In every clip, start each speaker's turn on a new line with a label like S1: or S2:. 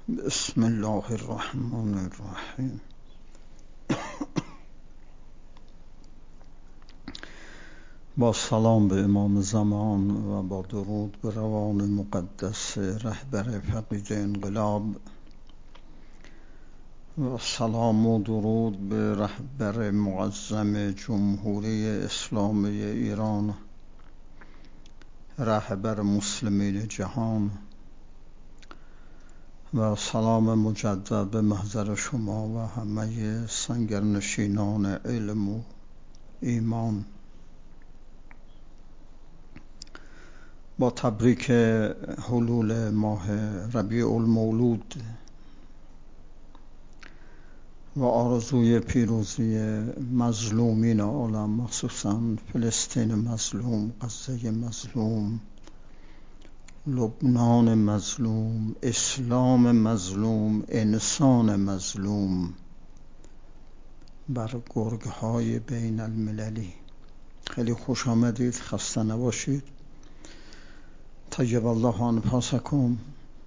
S1: بسم الله الرحمن الرحیم. با سلام به امام زمان و با درود به روان مقدس رهبر فقید انقلاب و سلام و درود به رهبر معظم جمهوری اسلامی ایران، رهبر مسلمین جهان، و سلام مجدد به محضر شما و همه سنگرنشینان علم و ایمان. با تبریک حلول ماه ربیع المولود و آرزوی پیروزی مظلومین عالم، مخصوصا فلسطین مظلوم، غزه مظلوم، لبنان مظلوم، اسلام مظلوم، انسان مظلوم، بر گرگ‌های بین المللی. خیلی خوش آمدید، خسته نباشید. طیب الله انفاسکم.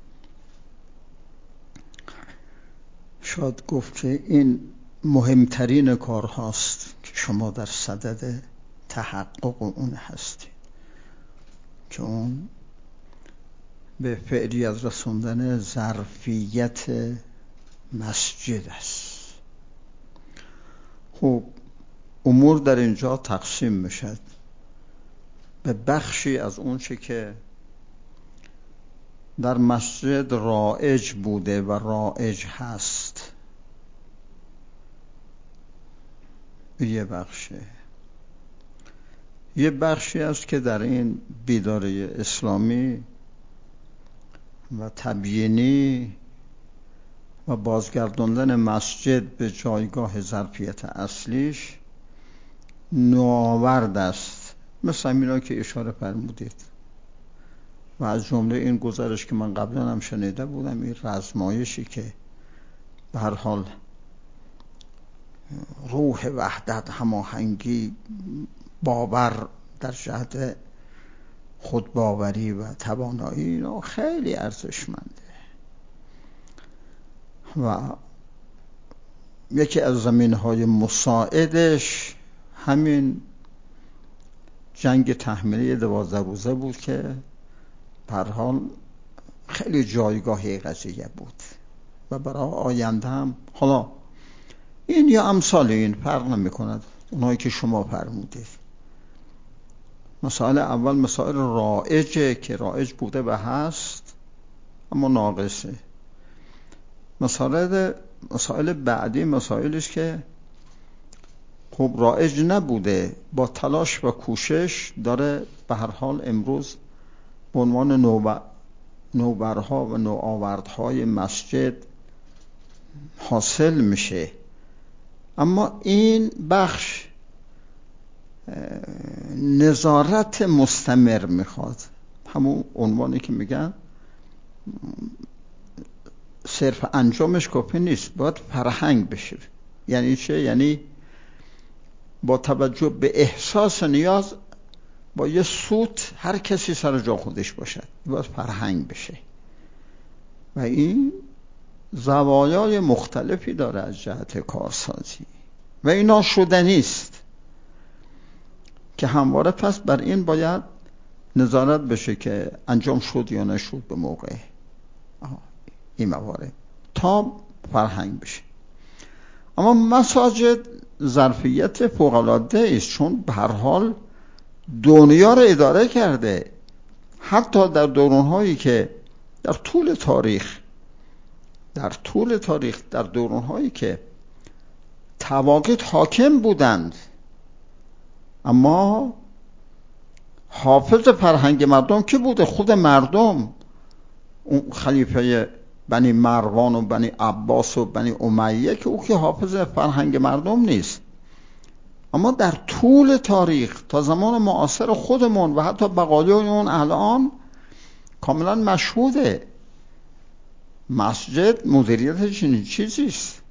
S1: شاید گفت که این مهمترین کار هاست که شما در صدد تحقق اون هستید، که اون به فعلیت رسوندن ظرفیت مسجد است. خب امور در اینجا تقسیم میشد به بخشی از اون چه که در مسجد رایج بوده و رایج هست، یه بخشی است که در این بیداری اسلامی و تبیینی و بازگرداندن مسجد به جایگاه ظرفیت اصلیش نوآورد است، مثل اینا که اشاره فرمودید. و از جمله این گزارش که من قبلا هم شنیده بودم، این رزمایشی که به هر حال روح وحدت، هماهنگی، باور در جهت خودباوری و توانایی، اینا خیلی ارزشمنده. و یکی از زمینهای مساعدش همین جنگ تحمیلی 12 روزه بود که به هر حال خیلی جایگاهی قضیه بود و برای آینده هم. حالا این یا امثال این فرق نمی کند، اونایی که شما فرمودید. مسائل اول مسائل رایجه که رایج بوده و هست، اما ناقصه. مسائل بعدی مسائلش که خب رایج نبوده، با تلاش و کوشش داره به هر حال امروز به عنوان نوبرها و نوآوردهای مسجد حاصل میشه. اما این بخش نظارت مستمر میخواد، همون عنوانی که میگن صرف انجامش کافی نیست، باید فرهنگ بشه. یعنی چه؟ یعنی با توجه به احساس نیاز با یه سوت هر کسی سر جا خودش باشد، باید فرهنگ بشه. و این زوایای مختلفی داره از جهت کارسازی و اینا شدنی است که همواره پس بر این باید نظارت بشه که انجام شد یا نشد به موقع این موارد تا فرهنگ بشه. اما مساجد ظرفیت فوق‌العاده است، چون به هر حال دنیا رو اداره کرده. حتی در دوران‌هایی که در طول تاریخ در دوران‌هایی که طواغیت حاکم بودند، اما حافظ فرهنگ مردم که بوده؟ خود مردم. اون خلیفه بنی مروان و بنی عباس و بنی امیه که او که حافظ فرهنگ مردم نیست، اما در طول تاریخ تا زمان معاصر خودمون و حتی بقایای اون الان کاملا مشهوده. مسجد مدیریت چنین چیزی است.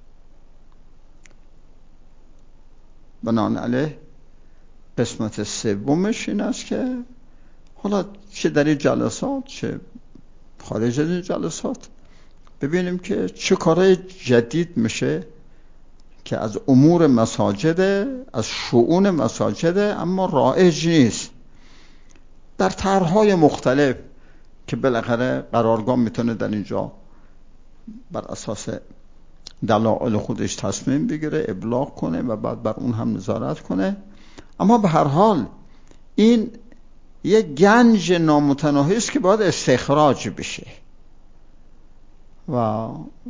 S1: بنابراین قسمت سومش این است که حالا چه در این جلسات چه خارج از این جلسات ببینیم که چه کارهای جدید میشه که از امور مساجد، از شؤون مساجد، اما رایج نیست. در طرح‌های مختلف که بالاخره قرارگاه میتونه در اینجا بر اساس دلایل خودش تصمیم بگیره، ابلاغ کنه و بعد بر اون هم نظارت کنه. اما به هر حال این یک گنج نامتناهی است که باید استخراج بشه و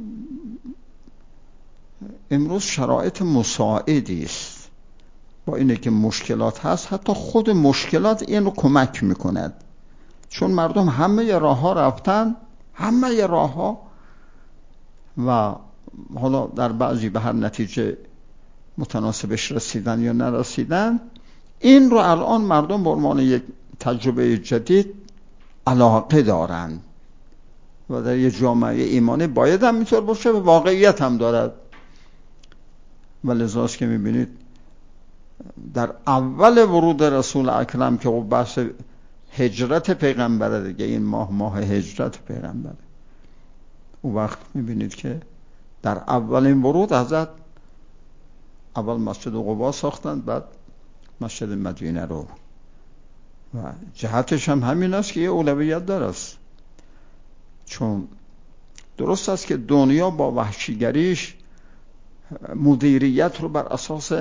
S1: امروز شرایط مساعدی است. با اینه که مشکلات هست، حتی خود مشکلات این رو کمک میکند، چون مردم همه راه ها رفتن، همه راه ها، و حالا در بعضی به هر نتیجه متناسبش رسیدن یا نرسیدن. این رو الان مردم به عنوان یک تجربه جدید علاقه دارند و در یک جامعه ایمانی باید هم اینطور باشه و واقعیت هم دارد. و لذاست که میبینید در اول ورود رسول اکرم که بحث هجرت پیغمبره دیگه، این ماه هجرت پیغمبره، اون وقت میبینید که در اولین ورود حضرت اول مسجد قبا ساختند، بعد مسجد مدینه رو، و جهتش هم همین است که یه اولویت داره، چون درست است که دنیا با وحشیگریش مدیریت رو بر اساس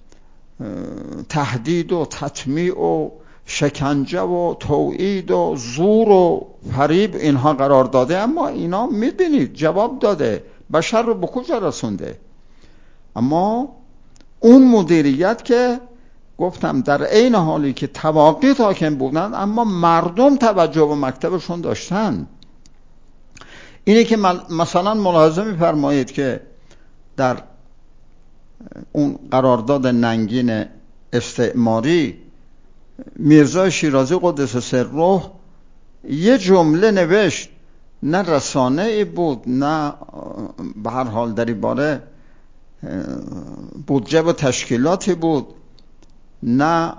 S1: تهدید و تطمیع و شکنجه و توعید و زور و فریب اینها قرار داده، اما اینا میبینید جواب داده، بشر رو به کجا رسونده. اما اون مدیریت که گفتم در عین حالی که تواقیت حاکم بودن، اما مردم توجه و مکتبشون داشتن. اینه که مثلا ملاحظه می‌فرمایید که در اون قرارداد ننگین استعماری میرزا شیرازی قدس سره یه جمله نوشت، نه رسانه ای بود، نه به هر حال در این باره بودجه و تشکیلاتی بود، نه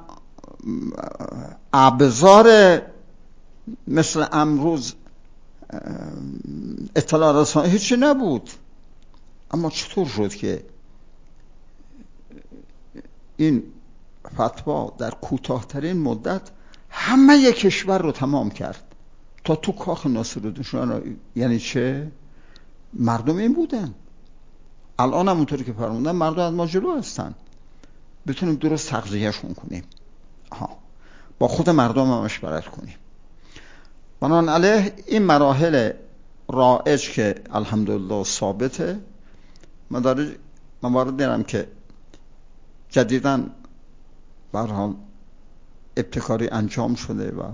S1: ابزار مثل امروز اطلاع رسانی، هیچی نبود. اما چطور شد که این فتوا در کوتاه‌ترین مدت همه کشور رو تمام کرد تا تو کاخ ناصرالدین شاه؟ یعنی چه؟ مردم این بودن. الان هم اونطوری که فرمودن مردم از ما جلو هستن، بتونیم درست تغذیه‌شون کنیم، با خود مردم هم مشورت کنیم. بنابراین این مراحل رایج که الحمدلله ثابته، موارد دارم که جدیداً به هر حال ابتکاری انجام شده و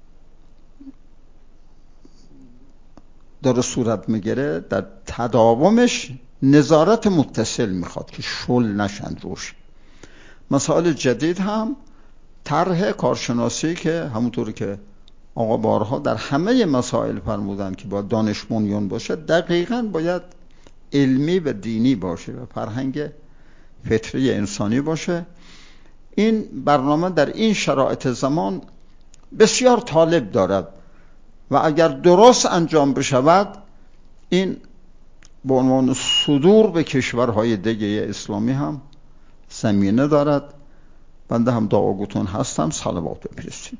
S1: داره صورت میگیره، در تداومش نظارت متصل میخواد که شل نشن روش. مسائل جدید هم طرح کارشناسی که همونطوری که آقا بارها در همه مسائل فرمودن که باید دانش بنیان باشه، دقیقاً باید علمی و دینی باشه و فرهنگ فطری انسانی باشه. این برنامه در این شرایط زمان بسیار طالب دارد و اگر درست انجام بشود این به عنوان صدور به کشورهای دیگه اسلامی هم زمینه دارد. بنده هم دعاگوتون هستم، صلوات بفرستید.